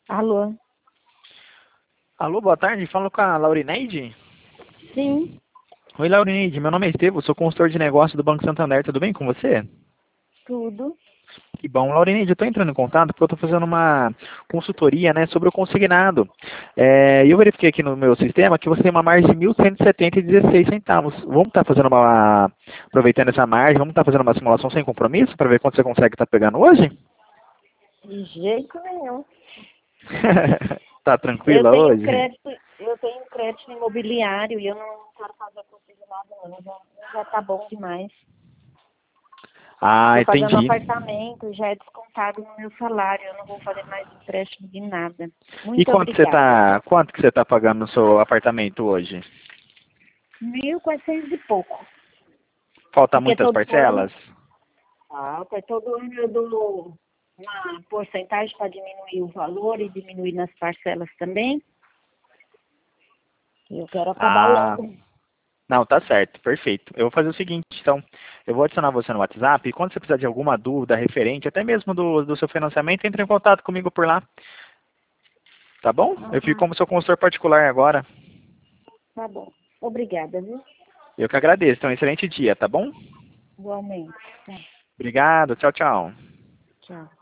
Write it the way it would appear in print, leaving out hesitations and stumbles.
Alô? Alô, boa tarde. Falo com a Laurineide? Sim, Oi, Laurineide. Meu nome é Estevam, sou consultor de negócio do Banco Santander. Tudo bem com você? tudo. Que bom. Laurineide, eu estou entrando em contato porque eu estou fazendo uma consultoria, né, sobre o consignado. E eu verifiquei aqui no meu sistema que você tem uma margem de 1.170,16 centavos. Vamos estar fazendo aproveitando essa margem, vamos estar fazendo uma simulação sem compromisso para ver quanto você consegue estar pegando hoje? De jeito nenhum. Tá Eu tranquila tenho hoje? crédito, eu tenho crédito imobiliário e eu não quero fazer consigo nada não. Já tá bom demais. Ah, Estou pagando um entendi. apartamento, já é descontado no meu salário. Eu não vou fazer mais empréstimo de nada. E Muito obrigada. quanto que você tá pagando no seu apartamento hoje? 1.400 e pouco. Falta Porque muitas todo ano, parcelas? todo ano eu dou uma porcentagem para diminuir o valor e diminuir nas parcelas também. Eu quero acabar Ah, logo. não, tá certo, perfeito. Eu vou fazer o seguinte, então, eu vou adicionar você no WhatsApp e quando você precisar de alguma dúvida referente, até mesmo do seu financiamento, entre em contato comigo por lá, tá bom? Eu fico Aham, como seu consultor particular agora. tá bom. Obrigada, viu? Eu que agradeço. Então, um excelente dia, tá bom? Igualmente. Tá. Obrigado, tchau, tchau. Tchau.